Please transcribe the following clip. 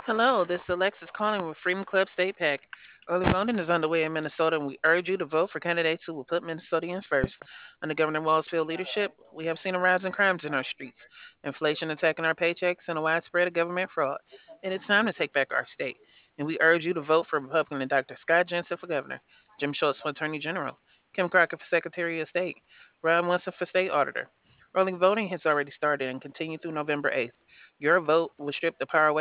Hello, this is Alexis calling with Freedom Club State PAC. Early voting is underway in Minnesota, and we urge you to vote for candidates who will put Minnesotans first. Under Governor Walzfield leadership, we have seen a rise in crimes in our streets, inflation attacking our paychecks, and a widespread of government fraud. And it's time to take back our state. And we urge you to vote for Republican and Dr. Scott Jensen for governor, Jim Schultz for attorney general, Kim Crockett for secretary of state, Ron Wilson for state auditor. Early voting has already started and continued through November 8th. Your vote will strip the power away